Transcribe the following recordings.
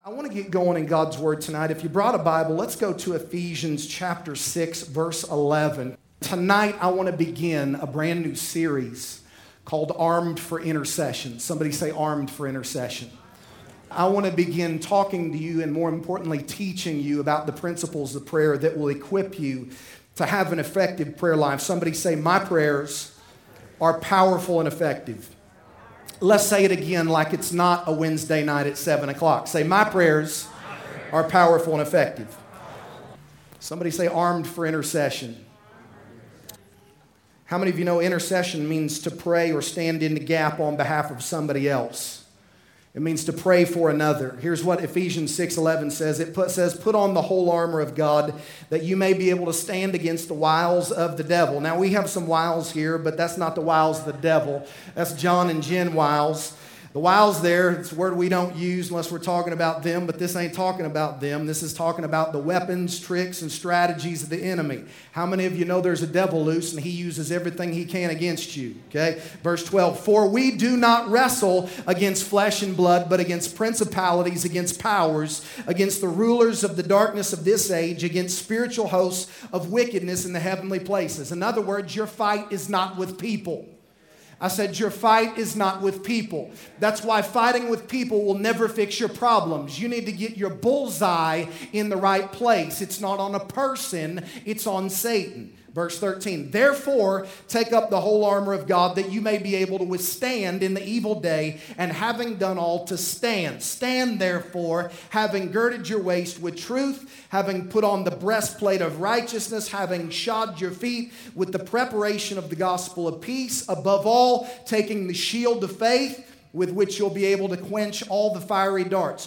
I want to get going in God's Word tonight. If you brought a Bible, let's go to Ephesians chapter 6, verse 11. Tonight, I want to begin a brand new series called Armed for Intercession. Somebody say Armed for Intercession. I want to begin talking to you and more importantly, teaching you about the principles of prayer that will equip you to have an effective prayer life. Somebody say, my prayers are powerful and effective. Let's say it again like it's not a Wednesday night at 7 o'clock. Say, my prayers are powerful and effective. Somebody say, armed for intercession. How many of you know intercession means to pray or stand in the gap on behalf of somebody else? It means to pray for another. Here's what Ephesians 6:11 says. It says, put on the whole armor of God that you may be able to stand against the wiles of the devil. Now, we have some wiles here, but that's not the wiles of the devil. That's John and Jen wiles. The wiles there, it's a word we don't use unless we're talking about them, but this ain't talking about them. This is talking about the weapons, tricks, and strategies of the enemy. How many of you know there's a devil loose and he uses everything he can against you? Okay, verse 12, for we do not wrestle against flesh and blood, but against principalities, against powers, against the rulers of the darkness of this age, against spiritual hosts of wickedness in the heavenly places. In other words, your fight is not with people. I said your fight is not with people. That's why fighting with people will never fix your problems. You need to get your bullseye in the right place. It's not on a person, it's on Satan. Verse 13, therefore, take up the whole armor of God that you may be able to withstand in the evil day, and having done all to stand. Stand therefore, having girded your waist with truth, having put on the breastplate of righteousness, having shod your feet with the preparation of the gospel of peace, above all, taking the shield of faith, with which you'll be able to quench all the fiery darts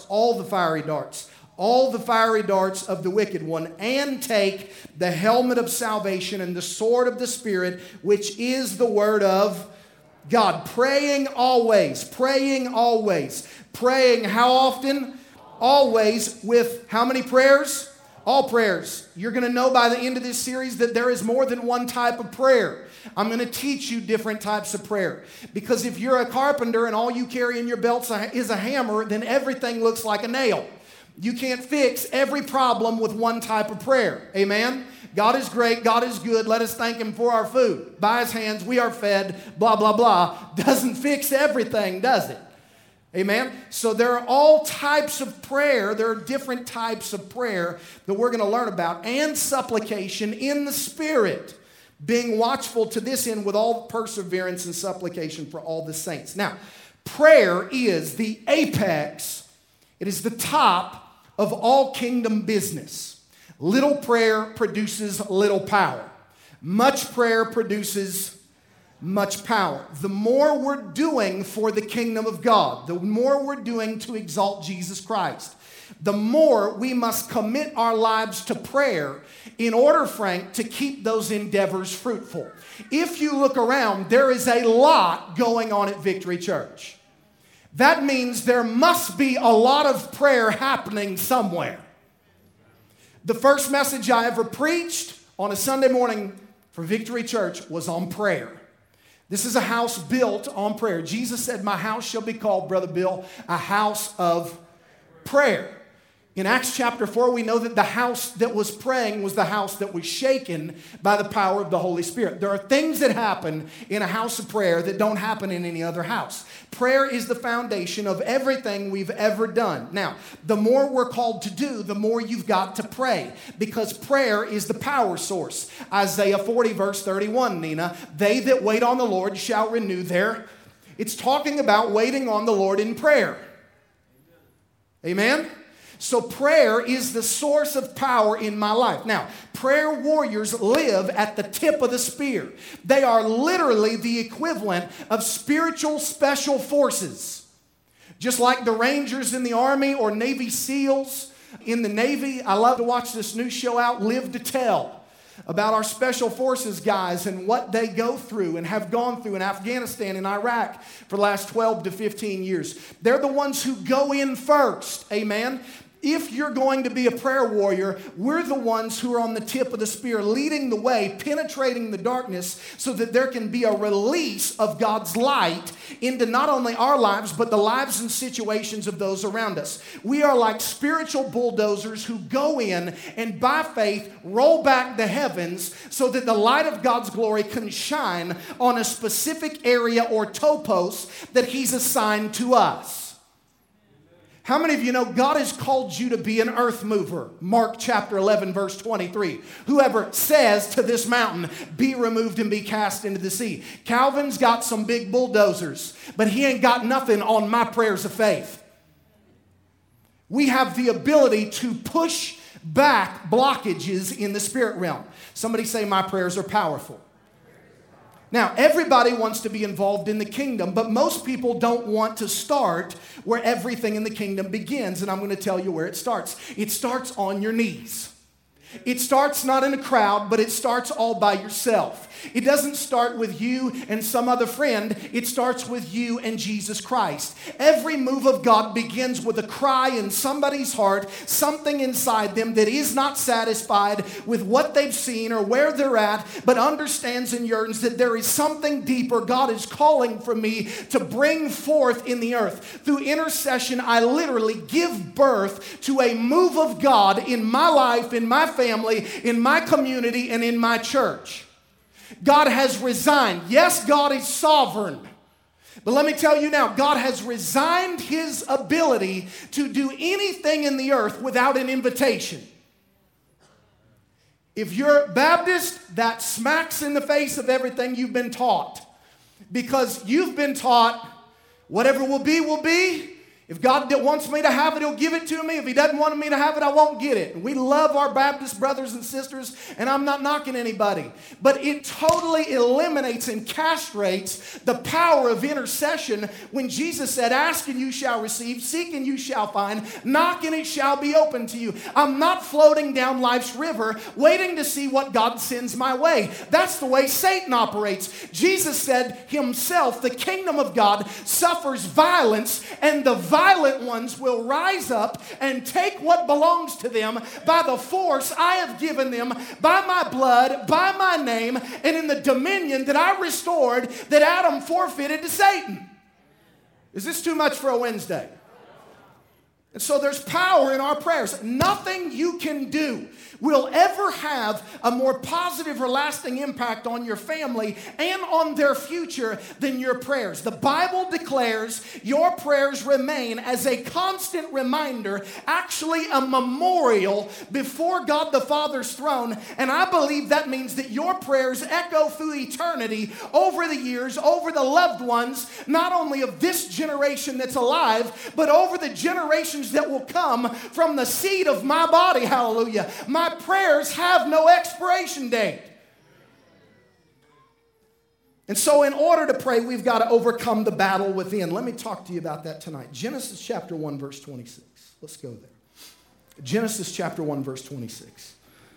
of the wicked one, and take the helmet of salvation and the sword of the Spirit, which is the word of God. Praying always. Praying how often? Always. With how many prayers? All prayers. You're going to know by the end of this series that there is more than one type of prayer. I'm going to teach you different types of prayer. Because if you're a carpenter and all you carry in your belt is a hammer, then everything looks like a nail. You can't fix every problem with one type of prayer. Amen? God is great. God is good. Let us thank Him for our food. By His hands we are fed. Blah, blah, blah. Doesn't fix everything, does it? Amen? So there are all types of prayer. There are different types of prayer that we're going to learn about. And supplication in the Spirit. Being watchful to this end with all perseverance and supplication for all the saints. Now, prayer is the apex. It is the top of all kingdom business. Little prayer produces little power. Much prayer produces much power. The more we're doing for the kingdom of God, the more we're doing to exalt Jesus Christ, the more we must commit our lives to prayer in order, Frank, to keep those endeavors fruitful. If you look around, there is a lot going on at Victory Church. That means there must be a lot of prayer happening somewhere. The first message I ever preached on a Sunday morning for Victory Church was on prayer. This is a house built on prayer. Jesus said, my house shall be called, Brother Bill, a house of prayer. In Acts chapter 4, we know that the house that was praying was the house that was shaken by the power of the Holy Spirit. There are things that happen in a house of prayer that don't happen in any other house. Prayer is the foundation of everything we've ever done. Now, the more we're called to do, the more you've got to pray, because prayer is the power source. Isaiah 40 verse 31, Nina, they that wait on the Lord shall renew their... It's talking about waiting on the Lord in prayer. Amen? So prayer is the source of power in my life. Now, prayer warriors live at the tip of the spear. They are literally the equivalent of spiritual special forces. Just like the Rangers in the Army or Navy SEALs in the Navy. I love to watch this new show out, Live to Tell, about our special forces guys and what they go through and have gone through in Afghanistan and Iraq for the last 12 to 15 years. They're the ones who go in first, amen? If you're going to be a prayer warrior, we're the ones who are on the tip of the spear, leading the way, penetrating the darkness so that there can be a release of God's light into not only our lives, but the lives and situations of those around us. We are like spiritual bulldozers who go in and by faith roll back the heavens so that the light of God's glory can shine on a specific area or topos that He's assigned to us. How many of you know God has called you to be an earth mover? Mark chapter 11, verse 23. Whoever says to this mountain, be removed and be cast into the sea. Calvin's got some big bulldozers, but he ain't got nothing on my prayers of faith. We have the ability to push back blockages in the spirit realm. Somebody say, my prayers are powerful. Now, everybody wants to be involved in the kingdom, but most people don't want to start where everything in the kingdom begins. And I'm going to tell you where it starts. It starts on your knees. It starts not in a crowd, but it starts all by yourself. It doesn't start with you and some other friend. It starts with you and Jesus Christ. Every move of God begins with a cry in somebody's heart, something inside them that is not satisfied with what they've seen or where they're at, but understands and yearns that there is something deeper God is calling for me to bring forth in the earth. Through intercession, I literally give birth to a move of God in my life, in my family, in my community, and in my church. God has resigned. Yes, God is sovereign. But let me tell you now, God has resigned His ability to do anything in the earth without an invitation. If you're Baptist, that smacks in the face of everything you've been taught. Because you've been taught, whatever will be, will be. If God wants me to have it, He'll give it to me. If He doesn't want me to have it, I won't get it. And we love our Baptist brothers and sisters, and I'm not knocking anybody. But it totally eliminates and castrates the power of intercession when Jesus said, ask and you shall receive, seek and you shall find, knock and it shall be open to you. I'm not floating down life's river waiting to see what God sends my way. That's the way Satan operates. Jesus said Himself, the kingdom of God suffers violence, and the violent ones will rise up and take what belongs to them by the force I have given them, by my blood, by my name, and in the dominion that I restored that Adam forfeited to Satan. Is this too much for a Wednesday? And so there's power in our prayers. Nothing you can do will ever have a more positive or lasting impact on your family and on their future than your prayers. The Bible declares your prayers remain as a constant reminder, actually a memorial before God the Father's throne. And I believe that means that your prayers echo through eternity over the years, over the loved ones, not only of this generation that's alive, but over the generations that will come from the seed of my body. Hallelujah. My prayers have no expiration date. And so in order to pray, we've got to overcome the battle within. Let me talk to you about that tonight. Genesis chapter 1, verse 26. Let's go there. Genesis chapter 1, verse 26.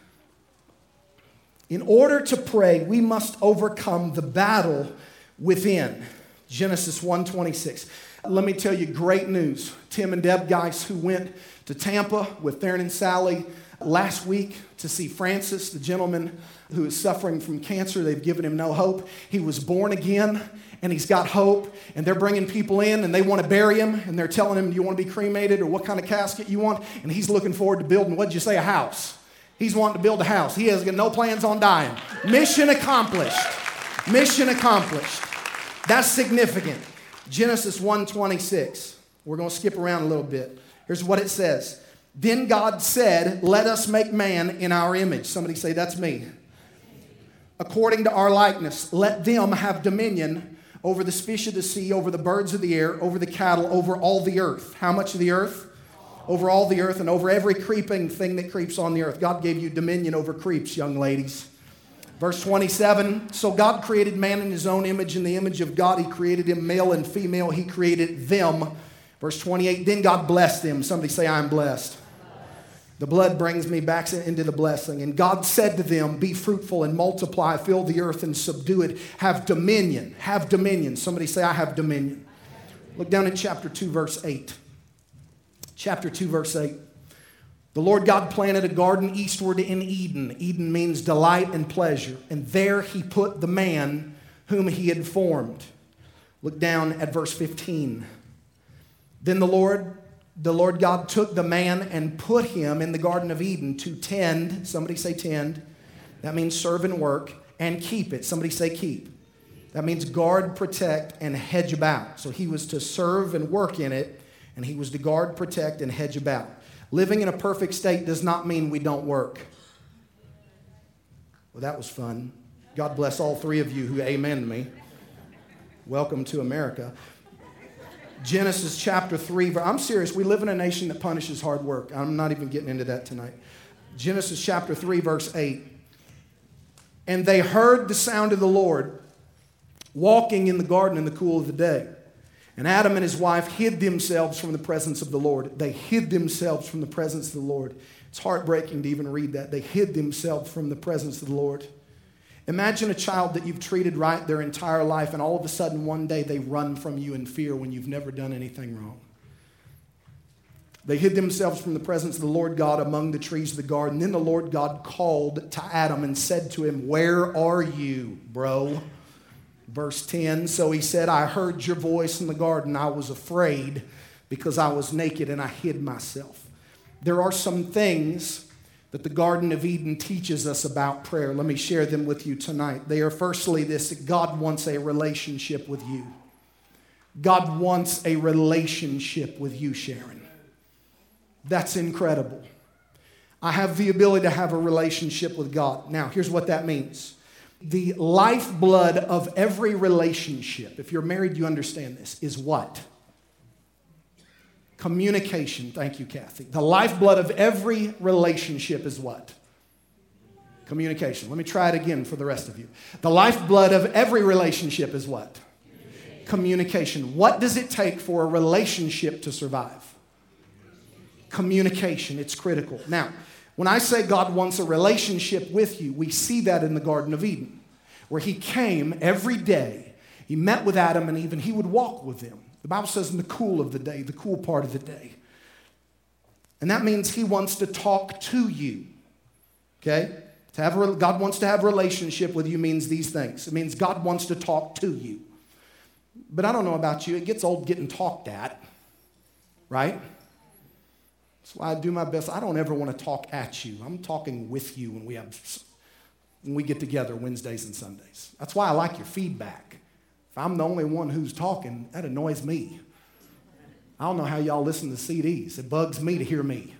In order to pray, we must overcome the battle within. Genesis 1:26. Let me tell you great news. Tim and Deb Geis, who went to Tampa with Theron and Sally last week to see Francis, the gentleman who is suffering from cancer. They've given him no hope. He was born again, and he's got hope. And they're bringing people in, and they want to bury him. And they're telling him, do you want to be cremated, or what kind of casket you want? And he's looking forward to building, what'd you say, a house? He's wanting to build a house. He has no plans on dying. Mission accomplished. Mission accomplished. That's significant. Genesis 1:26. We're going to skip around a little bit. Here's what it says. Then God said, let us make man in our image. Somebody say, that's me. According to our likeness, let them have dominion over the fish of the sea, over the birds of the air, over the cattle, over all the earth. How much of the earth? Over all the earth and over every creeping thing that creeps on the earth. God gave you dominion over creeps, young ladies. Verse 27, so God created man in His own image. In the image of God, He created him, male and female. He created them. Verse 28, then God blessed them. Somebody say, I am blessed. The blood brings me back into the blessing. And God said to them, be fruitful and multiply, fill the earth and subdue it. Have dominion. Have dominion. Somebody say, I have dominion. Look down at chapter 2, verse 8. Chapter 2, verse 8. The Lord God planted a garden eastward in Eden. Eden means delight and pleasure. And there he put the man whom he had formed. Look down at verse 15. Then the Lord God took the man and put him in the Garden of Eden to tend. Somebody say tend. That means serve and work. And keep it. Somebody say keep. That means guard, protect, and hedge about. So he was to serve and work in it. And he was to guard, protect, and hedge about. Living in a perfect state does not mean we don't work. Well, that was fun. God bless all three of you who amened me. Welcome to America. Genesis chapter 3. I'm serious. We live in a nation that punishes hard work. I'm not even getting into that tonight. Genesis chapter 3, verse 8. And they heard the sound of the Lord walking in the garden in the cool of the day. And Adam and his wife hid themselves from the presence of the Lord. They hid themselves from the presence of the Lord. It's heartbreaking to even read that. They hid themselves from the presence of the Lord. Imagine a child that you've treated right their entire life, and all of a sudden one day they run from you in fear when you've never done anything wrong. They hid themselves from the presence of the Lord God among the trees of the garden. Then the Lord God called to Adam and said to him, "Where are you, bro?" Verse 10, so he said, "I heard your voice in the garden. I was afraid because I was naked and I hid myself." There are some things that the Garden of Eden teaches us about prayer. Let me share them with you tonight. They are firstly this: that God wants a relationship with you. God wants a relationship with you, Sharon. That's incredible. I have the ability to have a relationship with God. Now, here's what that means. The lifeblood of every relationship, if you're married, you understand this, is what? Communication. Thank you, Kathy. The lifeblood of every relationship is what? Communication. Let me try it again for the rest of you. The lifeblood of every relationship is what? Communication. What does it take for a relationship to survive? Communication. It's critical. Now, when I say God wants a relationship with you, we see that in the Garden of Eden, where he came every day. He met with Adam and Eve, and he would walk with them. The Bible says in the cool of the day, the cool part of the day. And that means he wants to talk to you. Okay? God wants to have a relationship with you means these things. It means God wants to talk to you. But I don't know about you, it gets old getting talked at, right? That's why I do my best. I don't ever want to talk at you. I'm talking with you when we get together Wednesdays and Sundays. That's why I like your feedback. If I'm the only one who's talking, that annoys me. I don't know how y'all listen to CDs. It bugs me to hear me.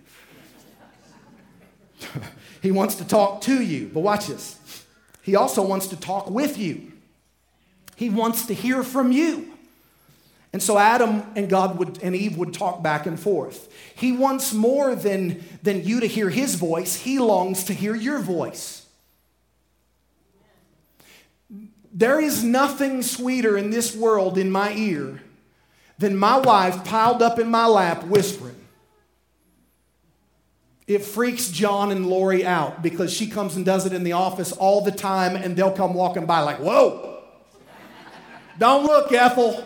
He wants to talk to you, but watch this. He also wants to talk with you. He wants to hear from you. And so Adam and Eve would talk back and forth. He wants more than you to hear his voice. He longs to hear your voice. There is nothing sweeter in this world in my ear than my wife piled up in my lap whispering. It freaks John and Lori out because she comes and does it in the office all the time, and they'll come walking by like, "Whoa, don't look, Ethel."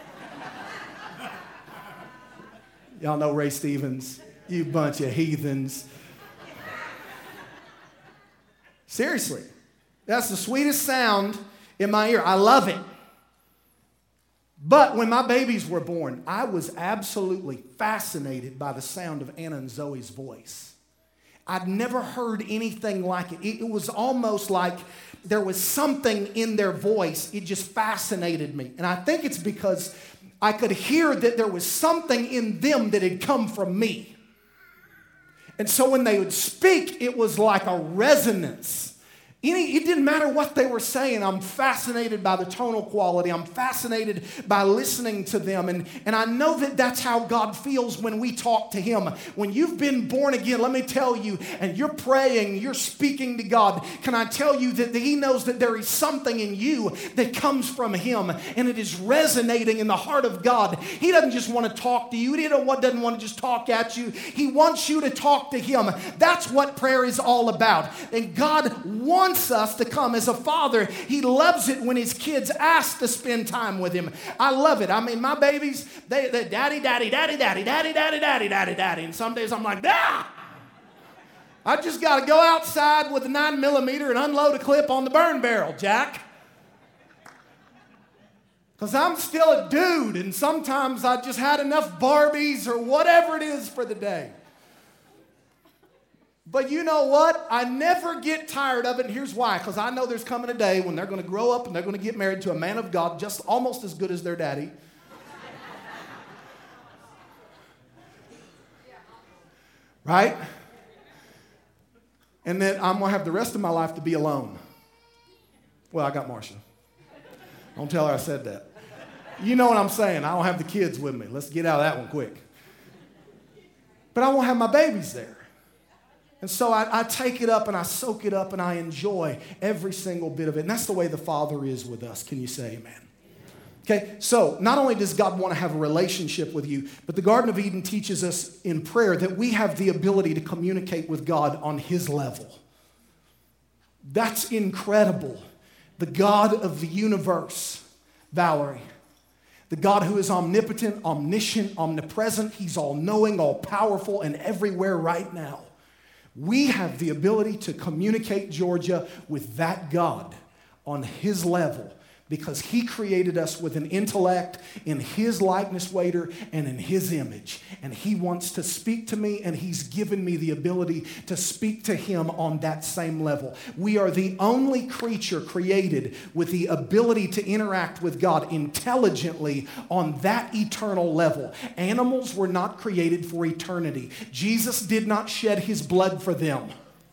Y'all know Ray Stevens, you bunch of heathens. Seriously, that's the sweetest sound in my ear. I love it. But when my babies were born, I was absolutely fascinated by the sound of Anna and Zoe's voice. I'd never heard anything like it. It was almost like there was something in their voice. It just fascinated me. And I think it's because I could hear that there was something in them that had come from me. And so when they would speak, it was like a resonance. It didn't matter what they were saying. I'm fascinated by the tonal quality. I'm fascinated by listening to them. And I know that that's how God feels when we talk to him. When you've been born again, let me tell you, and you're praying, you're speaking to God, can I tell you that he knows that there is something in you that comes from him, and it is resonating in the heart of God. He doesn't just want to talk to you. He doesn't want to just talk at you. He wants you to talk to him. That's what prayer is all about. And God wants us to come as a father. He loves it when his kids ask to spend time with him. I love it. I mean, my babies, they daddy, daddy, daddy, daddy, daddy, daddy, daddy, daddy, daddy. And some days I'm like, ah! I just got to go outside with a 9mm and unload a clip on the burn barrel, Jack. Because I'm still a dude, and sometimes I just had enough Barbies or whatever it is for the day. But you know what? I never get tired of it, and here's why. Because I know there's coming a day when they're going to grow up and they're going to get married to a man of God just almost as good as their daddy. Right? And then I'm going to have the rest of my life to be alone. Well, I got Marcia. Don't tell her I said that. You know what I'm saying. I don't have the kids with me. Let's get out of that one quick. But I won't have my babies there. And so I take it up and I soak it up and I enjoy every single bit of it. And that's the way the Father is with us. Can you say amen? Okay, so not only does God want to have a relationship with you, but the Garden of Eden teaches us in prayer that we have the ability to communicate with God on His level. That's incredible. The God of the universe, Valerie, the God who is omnipotent, omniscient, omnipresent, He's all-knowing, all-powerful, and everywhere right now. We have the ability to communicate, Georgia, with that God on His level, because He created us with an intellect in His likeness, waiter, and in His image. And He wants to speak to me, and He's given me the ability to speak to Him on that same level. We are the only creature created with the ability to interact with God intelligently on that eternal level. Animals were not created for eternity. Jesus did not shed His blood for them.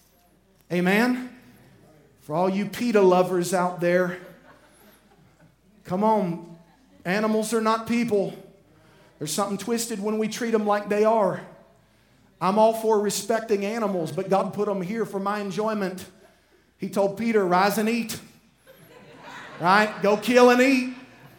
Amen? For all you PETA lovers out there, come on, animals are not people. There's something twisted when we treat them like they are. I'm all for respecting animals, but God put them here for my enjoyment. He told Peter, rise and eat. Right? Go kill and eat.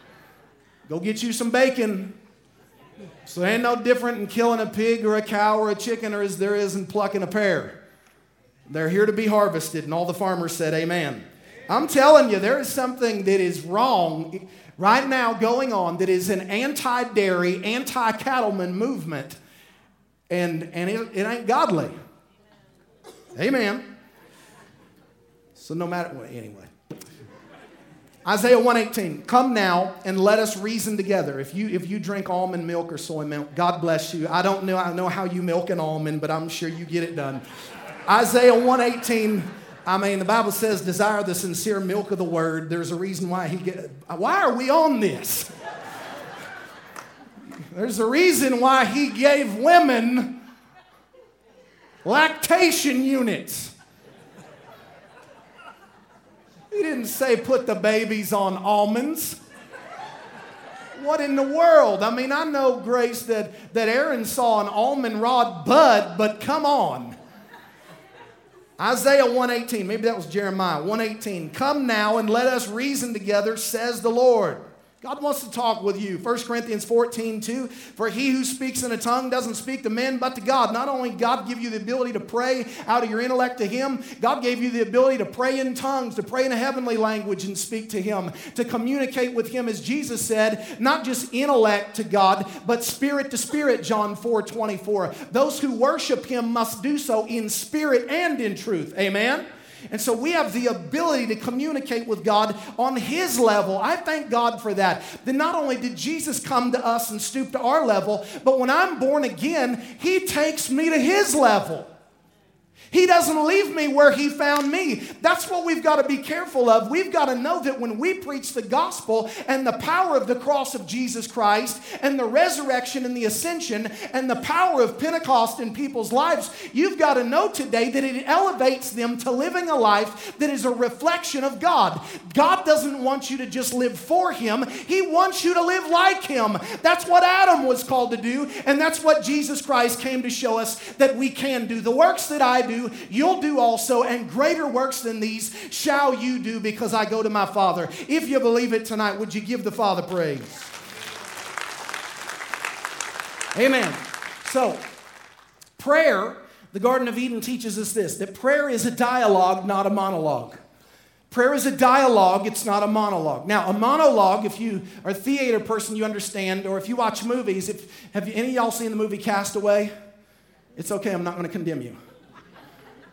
Go get you some bacon. So it ain't no different in killing a pig or a cow or a chicken or as there is in plucking a pear. They're here to be harvested, and all the farmers said amen. I'm telling you, there is something that is wrong right now going on that is an anti-dairy, anti-cattleman movement, and it ain't godly. Amen. So no matter what, anyway. Isaiah 1:18, come now and let us reason together. If you drink almond milk or soy milk, God bless you. I know how you milk an almond, but I'm sure you get it done. Isaiah 1:18, the Bible says, desire the sincere milk of the word. There's a reason why why are we on this? There's a reason why He gave women lactation units. He didn't say put the babies on almonds. What in the world? I know, Grace, that Aaron saw an almond rod bud, but come on. Isaiah 1:18, maybe that was Jeremiah 1:18. Come now and let us reason together, says the Lord. God wants to talk with you. 1 Corinthians 14:2, for he who speaks in a tongue doesn't speak to men but to God. Not only did God give you the ability to pray out of your intellect to Him, God gave you the ability to pray in tongues, to pray in a heavenly language and speak to Him, to communicate with Him, as Jesus said, not just intellect to God, but spirit to spirit, John 4:24. Those who worship Him must do so in spirit and in truth. Amen? And so we have the ability to communicate with God on His level. I thank God for that. Then not only did Jesus come to us and stoop to our level, but when I'm born again, He takes me to His level. He doesn't leave me where He found me. That's what we've got to be careful of. We've got to know that when we preach the gospel and the power of the cross of Jesus Christ and the resurrection and the ascension and the power of Pentecost in people's lives, you've got to know today that it elevates them to living a life that is a reflection of God. God doesn't want you to just live for Him. He wants you to live like Him. That's what Adam was called to do, and that's what Jesus Christ came to show us that we can do. The works that I do, you'll do also, and greater works than these shall you do, because I go to my Father. If you believe it tonight, would you give the Father praise? Amen. So, prayer, the Garden of Eden teaches us this, that prayer is a dialogue, not a monologue. Prayer is a dialogue, it's not a monologue. Now, a monologue, if you are a theater person, you understand, or if you watch movies, have any of y'all seen the movie Castaway? It's okay, I'm not going to condemn you.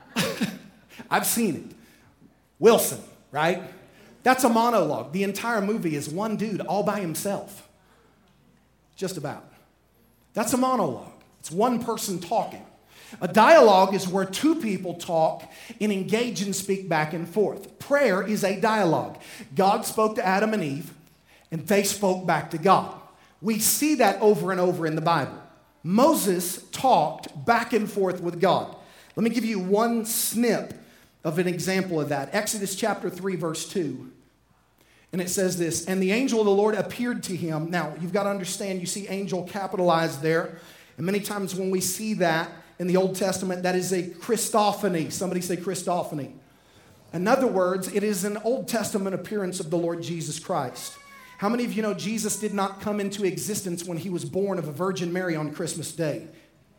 I've seen it. Wilson, right? That's a monologue. The entire movie is one dude all by himself. Just about. That's a monologue. It's one person talking. A dialogue is where two people talk and engage and speak back and forth. Prayer is a dialogue. God spoke to Adam and Eve, and they spoke back to God. We see that over and over in the Bible. Moses talked back and forth with God. Let me give you one snip of an example of that. Exodus chapter 3, verse 2. And it says this, and the angel of the Lord appeared to him. Now, you've got to understand, you see angel capitalized there. And many times when we see that in the Old Testament, that is a Christophany. Somebody say Christophany. In other words, it is an Old Testament appearance of the Lord Jesus Christ. How many of you know Jesus did not come into existence when he was born of a Virgin Mary on Christmas Day?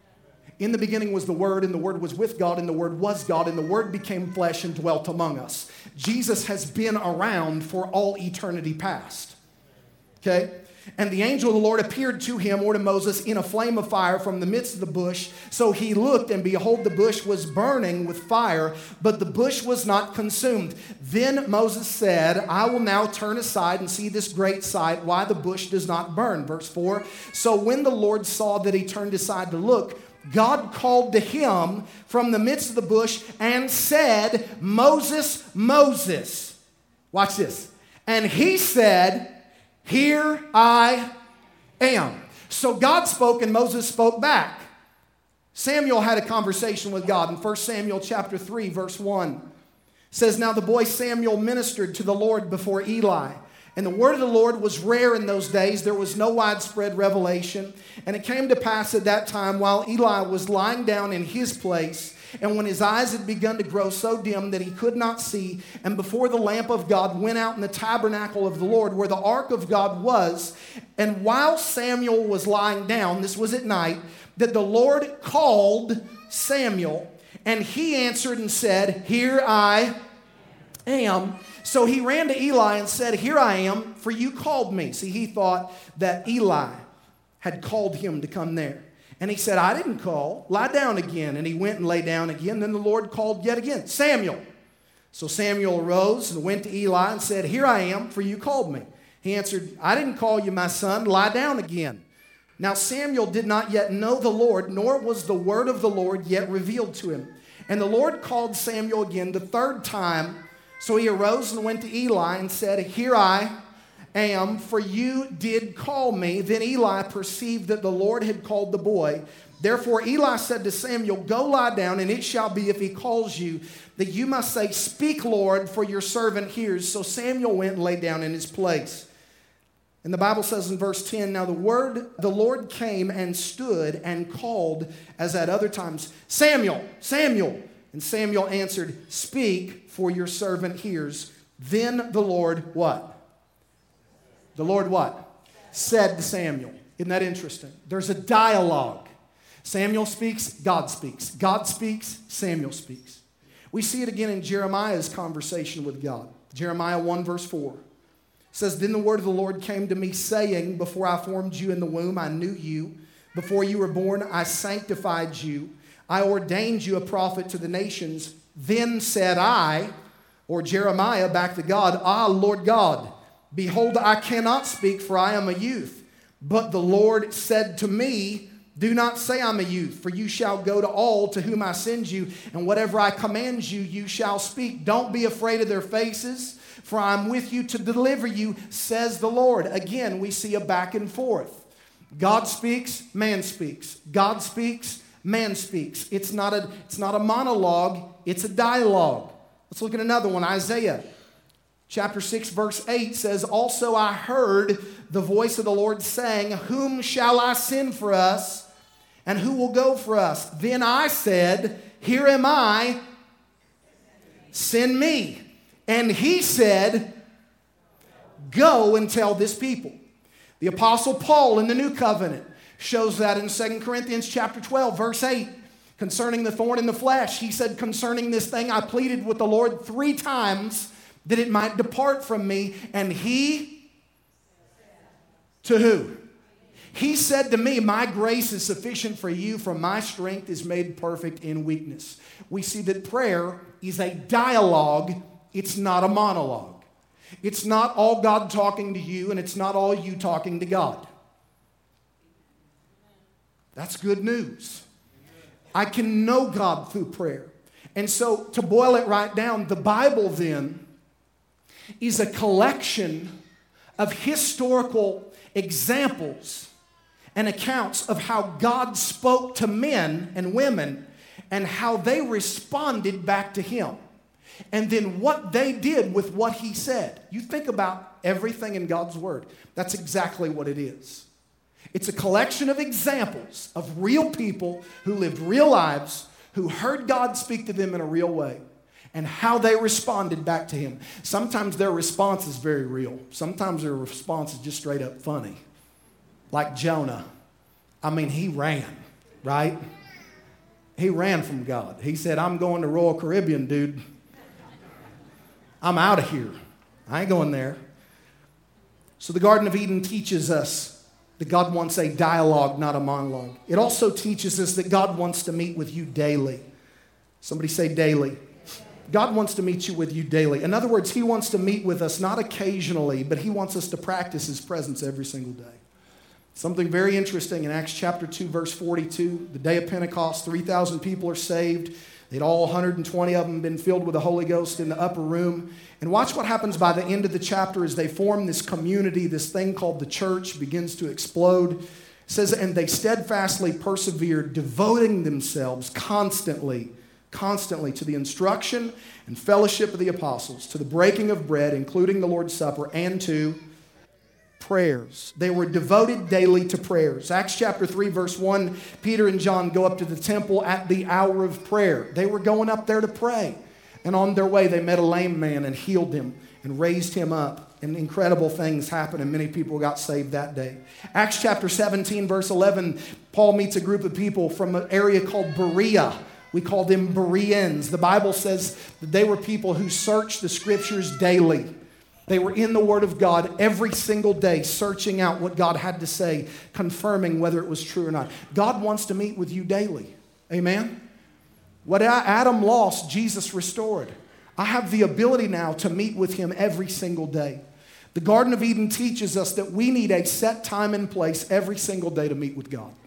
In the beginning was the Word, and the Word was with God, and the Word was God, and the Word became flesh and dwelt among us. Jesus has been around for all eternity past. Okay? And the angel of the Lord appeared to him, or to Moses, in a flame of fire from the midst of the bush. So he looked, and behold, the bush was burning with fire, but the bush was not consumed. Then Moses said, I will now turn aside and see this great sight, why the bush does not burn. Verse 4, so when the Lord saw that he turned aside to look, God called to him from the midst of the bush and said, Moses, Moses. Watch this. And he said, here I am. So God spoke and Moses spoke back. Samuel had a conversation with God in 1 Samuel chapter 3, verse 1. It says, now the boy Samuel ministered to the Lord before Eli. And the word of the Lord was rare in those days. There was no widespread revelation. And it came to pass at that time, while Eli was lying down in his place, and when his eyes had begun to grow so dim that he could not see, and before the lamp of God went out in the tabernacle of the Lord, where the ark of God was, and while Samuel was lying down, this was at night, that the Lord called Samuel, and he answered and said, here I am. So he ran to Eli and said, here I am, for you called me. See, he thought that Eli had called him to come there. And he said, I didn't call. Lie down again. And he went and lay down again. Then the Lord called yet again, Samuel. So Samuel arose and went to Eli and said, here I am, for you called me. He answered, I didn't call you, my son. Lie down again. Now Samuel did not yet know the Lord, nor was the word of the Lord yet revealed to him. And the Lord called Samuel again the third time. So he arose and went to Eli and said, here I am, for you did call me. Then Eli perceived that the Lord had called the boy. Therefore Eli said to Samuel, go lie down, and it shall be, if he calls you, that you must say, speak, Lord, for your servant hears. So Samuel went and lay down in his place. And the Bible says in verse 10, now the Lord came and stood and called as at other times, Samuel, Samuel. And Samuel answered, speak, for your servant hears. Then the Lord what? The Lord what? Said to Samuel. Isn't that interesting? There's a dialogue. Samuel speaks, God speaks. God speaks, Samuel speaks. We see it again in Jeremiah's conversation with God. Jeremiah 1 verse 4. It says, then the word of the Lord came to me saying, before I formed you in the womb, I knew you. Before you were born, I sanctified you. I ordained you a prophet to the nations. Then said I, or Jeremiah back to God, Lord God, behold, I cannot speak, for I am a youth. But the Lord said to me, do not say I'm a youth, for you shall go to all to whom I send you, and whatever I command you, you shall speak. Don't be afraid of their faces, for I'm with you to deliver you, says the Lord. Again, we see a back and forth. God speaks, man speaks. God speaks, man speaks. It's not a monologue, it's a dialogue. Let's look at another one. Isaiah chapter 6 verse 8 says, also I heard the voice of the Lord saying, whom shall I send for us, and who will go for us? Then I said, here am I, send me. And he said, go and tell this people. The Apostle Paul in the New Covenant shows that in 2 Corinthians chapter 12, verse 8. Concerning the thorn in the flesh, he said, concerning this thing I pleaded with the Lord 3 times that it might depart from me. And he, to who? He said to me, my grace is sufficient for you, for my strength is made perfect in weakness. We see that prayer is a dialogue. It's not a monologue. It's not all God talking to you, and it's not all you talking to God. That's good news. I can know God through prayer. And so, to boil it right down, the Bible then is a collection of historical examples and accounts of how God spoke to men and women and how they responded back to Him. And then what they did with what He said. You think about everything in God's Word. That's exactly what it is. It's a collection of examples of real people who lived real lives, who heard God speak to them in a real way, and how they responded back to Him. Sometimes their response is very real. Sometimes their response is just straight up funny. Like Jonah. I mean, he ran, right? He ran from God. He said, I'm going to Royal Caribbean, dude. I'm out of here. I ain't going there. So the Garden of Eden teaches us that God wants a dialogue, not a monologue. It also teaches us that God wants to meet with you daily. Somebody say daily. God wants to meet you with you daily. In other words, He wants to meet with us not occasionally, but He wants us to practice His presence every single day. Something very interesting in Acts chapter 2, verse 42, the day of Pentecost, 3,000 people are saved. They'd all 120 of them been filled with the Holy Ghost in the upper room. And watch what happens by the end of the chapter as they form this community, this thing called the church begins to explode. It says, and they steadfastly persevered, devoting themselves constantly to the instruction and fellowship of the apostles, to the breaking of bread, including the Lord's Supper, and to prayers. They were devoted daily to prayers. Acts chapter 3, verse 1, Peter and John go up to the temple at the hour of prayer. They were going up there to pray. And on their way, they met a lame man and healed him and raised him up. And incredible things happened, and many people got saved that day. Acts chapter 17, verse 11, Paul meets a group of people from an area called Berea. We call them Bereans. The Bible says that they were people who searched the Scriptures daily. They were in the Word of God every single day, searching out what God had to say, confirming whether it was true or not. God wants to meet with you daily. Amen? What Adam lost, Jesus restored. I have the ability now to meet with Him every single day. The Garden of Eden teaches us that we need a set time and place every single day to meet with God.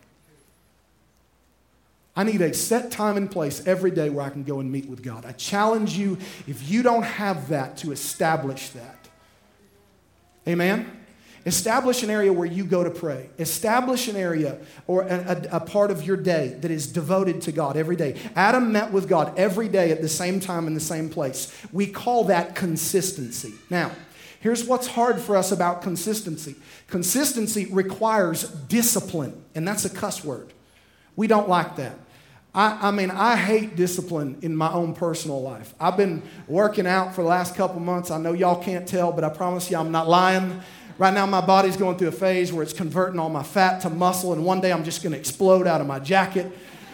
I need a set time and place every day where I can go and meet with God. I challenge you, if you don't have that, to establish that. Amen? Establish an area where you go to pray. Establish an area or a part of your day that is devoted to God every day. Adam met with God every day at the same time in the same place. We call that consistency. Now, here's what's hard for us about consistency. Consistency requires discipline, and that's a cuss word. We don't like that. I hate discipline in my own personal life. I've been working out for the last couple months. I know y'all can't tell, but I promise you I'm not lying. Right now my body's going through a phase where it's converting all my fat to muscle, and one day I'm just going to explode out of my jacket.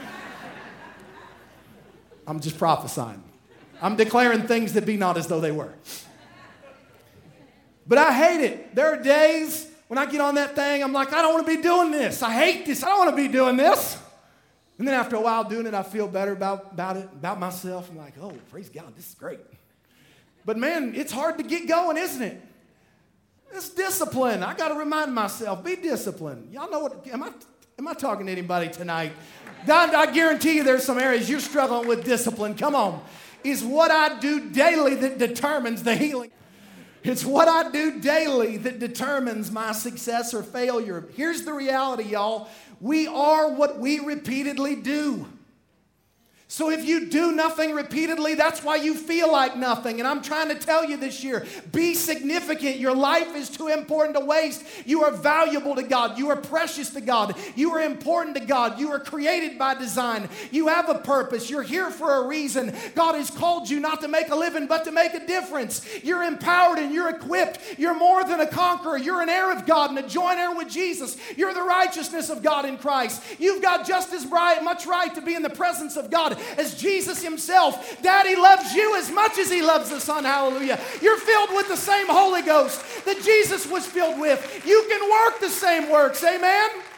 I'm just prophesying. I'm declaring things that be not as though they were. But I hate it. There are days when I get on that thing, I'm like, I don't want to be doing this. I hate this. I don't want to be doing this. And then after a while doing it, I feel better about it, about myself. I'm like, oh, praise God, this is great. But man, it's hard to get going, isn't it? It's discipline. I got to remind myself, be disciplined. Y'all know what, am I talking to anybody tonight? I guarantee you there's some areas you're struggling with discipline. Come on. It's what I do daily that determines the healing. It's what I do daily that determines my success or failure. Here's the reality, y'all. We are what we repeatedly do. So if you do nothing repeatedly, that's why you feel like nothing. And I'm trying to tell you this year, be significant. Your life is too important to waste. You are valuable to God. You are precious to God. You are important to God. You are created by design. You have a purpose. You're here for a reason. God has called you not to make a living, but to make a difference. You're empowered and you're equipped. You're more than a conqueror. You're an heir of God and a joint heir with Jesus. You're the righteousness of God in Christ. You've got just as much right to be in the presence of God as Jesus Himself. Daddy loves you as much as He loves the Son. Hallelujah. You're filled with the same Holy Ghost that Jesus was filled with. You can work the same works. Amen?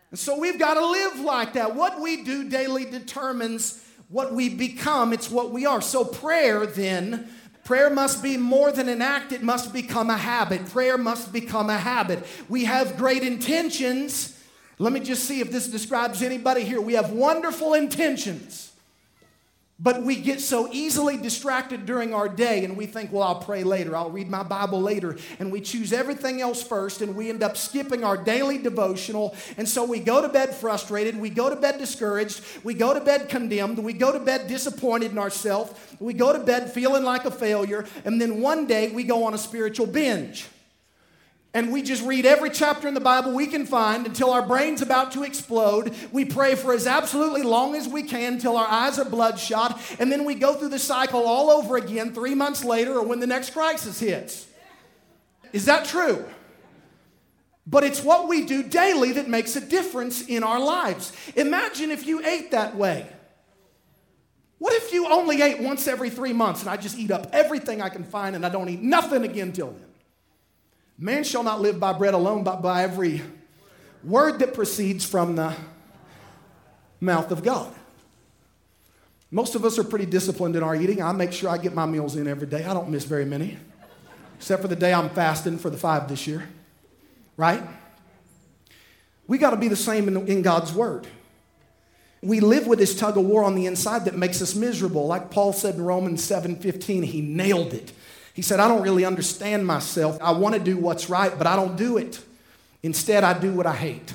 And so we've got to live like that. What we do daily determines what we become. It's what we are. So prayer must be more than an act. It must become a habit. Prayer must become a habit. We have great intentions. Let me just see if this describes anybody here. We have wonderful intentions. But we get so easily distracted during our day and we think, well, I'll pray later. I'll read my Bible later. And we choose everything else first and we end up skipping our daily devotional. And so we go to bed frustrated. We go to bed discouraged. We go to bed condemned. We go to bed disappointed in ourselves. We go to bed feeling like a failure. And then one day we go on a spiritual binge. And we just read every chapter in the Bible we can find until our brain's about to explode. We pray for as absolutely long as we can until our eyes are bloodshot. And then we go through the cycle all over again 3 months later or when the next crisis hits. Is that true? But it's what we do daily that makes a difference in our lives. Imagine if you ate that way. What if you only ate once every 3 months and I just eat up everything I can find and I don't eat nothing again till then? Man shall not live by bread alone, but by every word that proceeds from the mouth of God. Most of us are pretty disciplined in our eating. I make sure I get my meals in every day. I don't miss very many, except for the day I'm fasting for the 5 this year, right? We got to be the same in God's word. We live with this tug of war on the inside that makes us miserable. Like Paul said in Romans 7:15, he nailed it. He said, I don't really understand myself. I want to do what's right, but I don't do it. Instead, I do what I hate.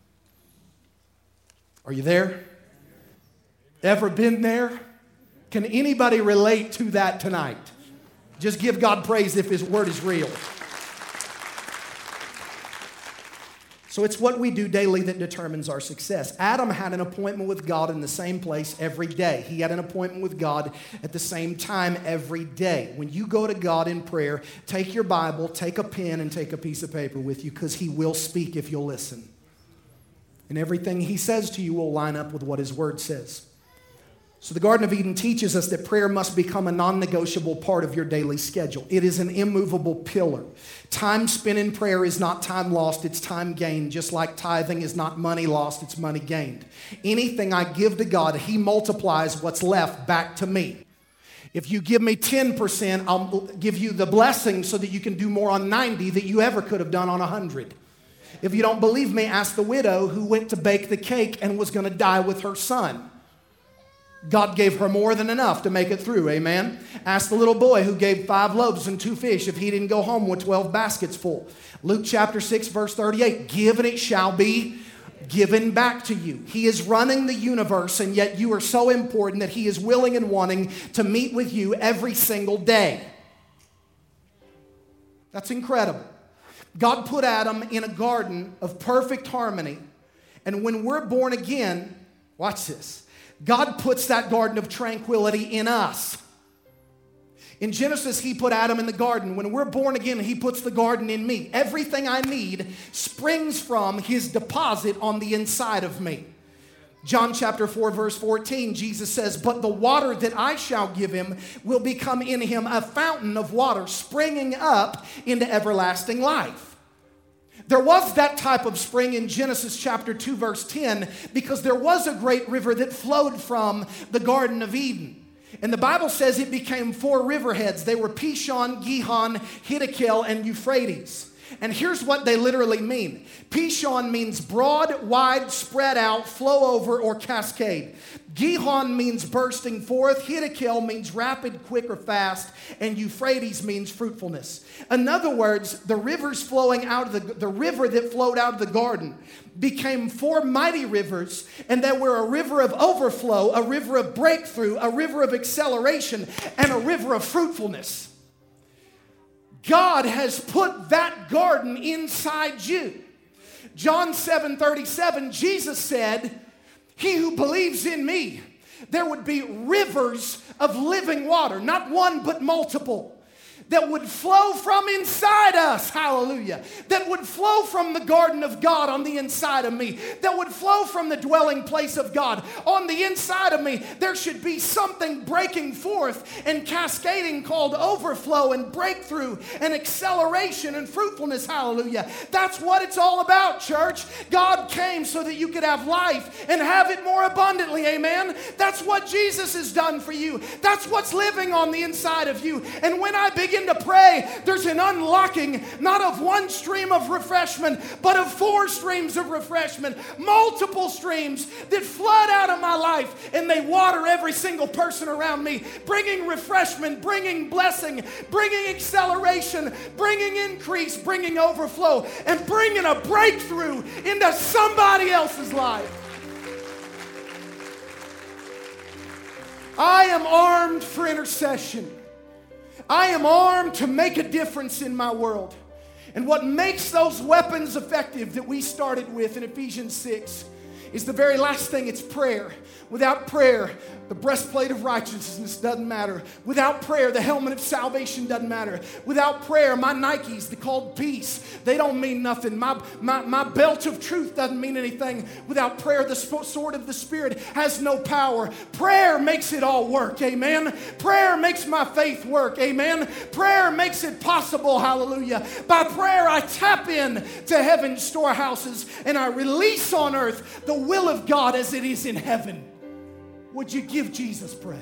Are you there? Ever been there? Can anybody relate to that tonight? Just give God praise if His word is real. So it's what we do daily that determines our success. Adam had an appointment with God in the same place every day. He had an appointment with God at the same time every day. When you go to God in prayer, take your Bible, take a pen, and take a piece of paper with you because He will speak if you'll listen. And everything He says to you will line up with what His word says. So the Garden of Eden teaches us that prayer must become a non-negotiable part of your daily schedule. It is an immovable pillar. Time spent in prayer is not time lost, it's time gained. Just like tithing is not money lost, it's money gained. Anything I give to God, He multiplies what's left back to me. If you give me 10%, I'll give you the blessing so that you can do more on 90 that you ever could have done on 100. If you don't believe me, ask the widow who went to bake the cake and was going to die with her son. God gave her more than enough to make it through, amen? Ask the little boy who gave 5 loaves and 2 fish if he didn't go home with 12 baskets full. Luke chapter 6, verse 38, give and it shall be given back to you. He is running the universe, and yet you are so important that He is willing and wanting to meet with you every single day. That's incredible. God put Adam in a garden of perfect harmony, and when we're born again, watch this, God puts that garden of tranquility in us. In Genesis, He put Adam in the garden. When we're born again, He puts the garden in me. Everything I need springs from His deposit on the inside of me. John chapter 4, verse 14, Jesus says, but the water that I shall give him will become in him a fountain of water springing up into everlasting life. There was that type of spring in Genesis chapter 2, verse 10, because there was a great river that flowed from the Garden of Eden. And the Bible says it became 4 riverheads. They were Pishon, Gihon, Hiddekel, and Euphrates. And here's what they literally mean. Pishon means broad, wide, spread out, flow over, or cascade. Gihon means bursting forth. Hiddekel means rapid, quick, or fast. And Euphrates means fruitfulness. In other words, the rivers flowing out of the river that flowed out of the garden became 4 mighty rivers, and they were a river of overflow, a river of breakthrough, a river of acceleration, and a river of fruitfulness. God has put that garden inside you. John 7:37, Jesus said, he who believes in me, there would be rivers of living water, not one but multiple. that would flow from inside us, hallelujah, that would flow from the garden of God on the inside of me, that would flow from the dwelling place of God on the inside of me. There should be something breaking forth and cascading called overflow and breakthrough and acceleration and fruitfulness, hallelujah. That's what it's all about, church. God came so that you could have life and have it more abundantly, amen. That's what Jesus has done for you. That's what's living on the inside of you. And when I begin to pray, there's an unlocking, not of one stream of refreshment, but of 4 streams of refreshment, multiple streams that flood out of my life, and they water every single person around me, bringing refreshment, bringing blessing, bringing acceleration, bringing increase, bringing overflow, and bringing a breakthrough into somebody else's life. I am armed for intercession. I am armed to make a difference in my world. And what makes those weapons effective that we started with in Ephesians 6 is the very last thing. It's prayer. Without prayer, the breastplate of righteousness doesn't matter. Without prayer, the helmet of salvation doesn't matter. Without prayer, my Nikes, they're called peace, they don't mean nothing. My belt of truth doesn't mean anything. Without prayer, the sword of the Spirit has no power. Prayer makes it all work, amen. Prayer makes my faith work, amen. Prayer makes it possible, hallelujah. By prayer, I tap in to heaven's storehouses and I release on earth the will of God as it is in heaven. Would you give Jesus praise?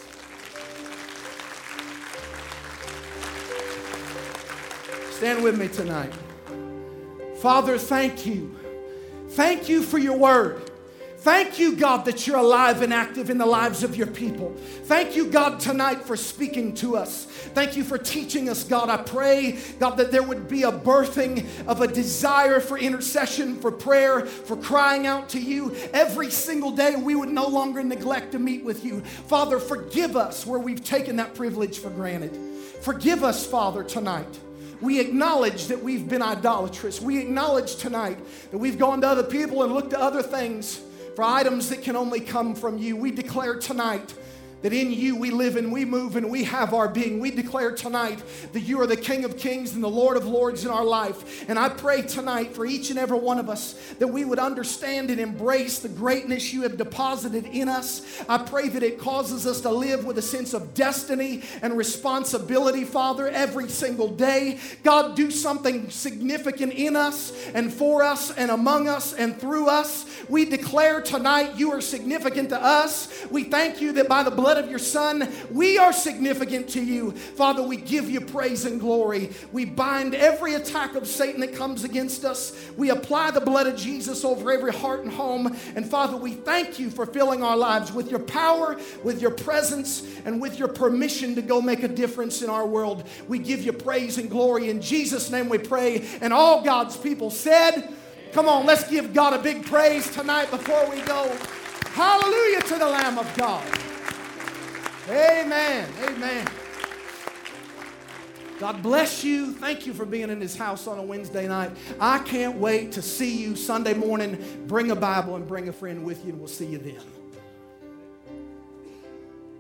Stand with me tonight. Father, thank you. Thank you for your word. Thank you, God, that you're alive and active in the lives of your people. Thank you, God, tonight for speaking to us. Thank you for teaching us, God. I pray, God, that there would be a birthing of a desire for intercession, for prayer, for crying out to you. Every single day we would no longer neglect to meet with you. Father, forgive us where we've taken that privilege for granted. Forgive us, Father, tonight. We acknowledge that we've been idolatrous. We acknowledge tonight that we've gone to other people and looked to other things for items that can only come from you. We declare tonight that in you we live and we move and we have our being. We declare tonight that you are the King of Kings and the Lord of Lords in our life. And I pray tonight for each and every one of us that we would understand and embrace the greatness you have deposited in us. I pray that it causes us to live with a sense of destiny and responsibility, Father, every single day. God, do something significant in us and for us and among us and through us. We declare tonight you are significant to us. We thank you that by the blood of your Son, we are significant to you. Father, we give you praise and glory. We bind every attack of Satan that comes against us. We apply the blood of Jesus over every heart and home. And Father, we thank you for filling our lives with your power, with your presence, and with your permission to go make a difference in our world. We give you praise and glory. In Jesus' name we pray. And all God's people said, come on, let's give God a big praise tonight before we go. Hallelujah to the Lamb of God. Amen. Amen. God bless you. Thank you for being in this house on a Wednesday night. I can't wait to see you Sunday morning. Bring a Bible and bring a friend with you, and we'll see you then.